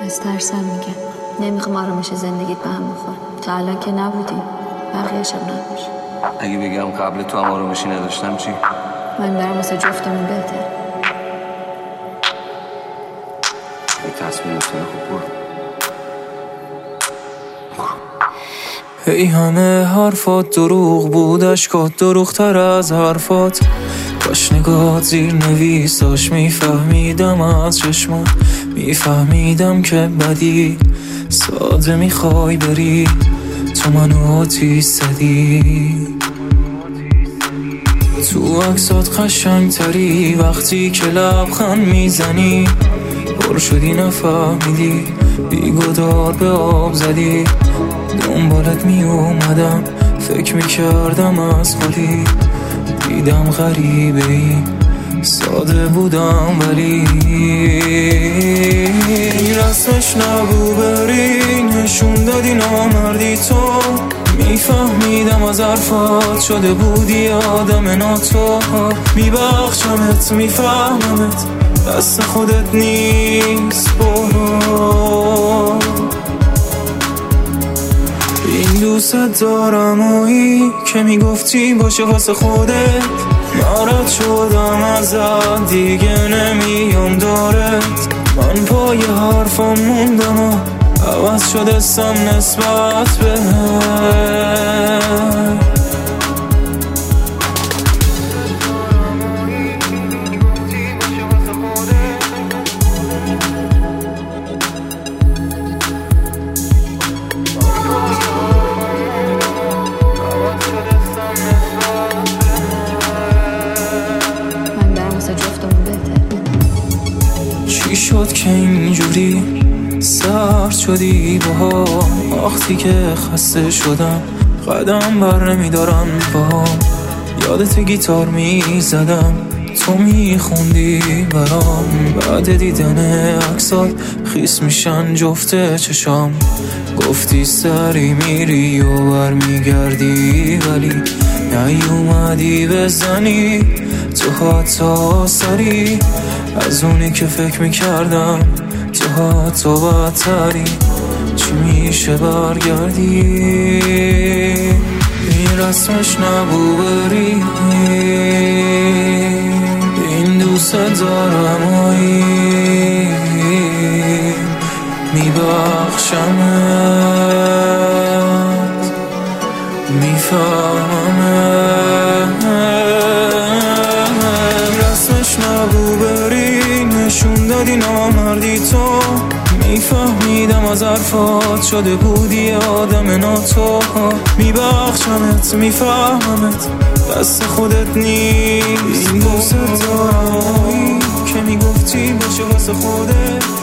از ترسم میگم نمیخوام آرامش زندگیت به هم بخور. تا الان که نبودیم، بقیه‌شم نباش. اگه بگم قبل تو هم آرامشی نداشتم چی؟ من برام واسه جفتمون بهتر. یه تصمیم میتونه خوب برو. ای همه حرفات دروغ بود، اشکات دروغ‌تر از حرفات. کاش نگات زیر نویساش میفهمیدم از چشمات، میفهمیدم که بدی ساده میخوای بری، تو منو آتیش زدی. تو عکسات قشنگ تری وقتی که لبخند میزنی، پر شدی نفهمیدی بیگدار به آب زدی. دنبالت می اومدم فکر میکردم از خودی، دیدم غریبه ای ساده بودم ولی رسمش نبو بری، نشون دادی نامردی تو. میفهمیدم از حرفات شده بودی آدم ناتو. میبخشمت میفهممت دست خودت نیست، برو. این دوست دارم اویی که میگفتی باشه واسه خودت، ناراحت شدم ازت دیگه نمیام دارت. من پای حرفم موندم و عوض شده سم نسبت به چی شد که اینجوری سرد شدی با وقتی که خسته شدم، قدم بر نمیدارم با یادت گیتار میزدم، تو میخوندی برام. بعد دیدن عکسات خیس میشن جفت چشام، گفتی سری میری و بر میگردی ولی نیومدی بزنی تو حتی سری از اونی که فکر میکردم. تو حتی بدتری چی میشه برگردی؟ این رسمش نبو بری، این دوست دارم اویی میبخشمت میفهممت. رسمش نبو بری، نشون دادی نامردی تو. میفهمیدم از حرفات شده بودی آدم ناتو. میبخشمت میفهممت دست خودت نیست، این دوست دارم که میگفتی باشه واسه خودت.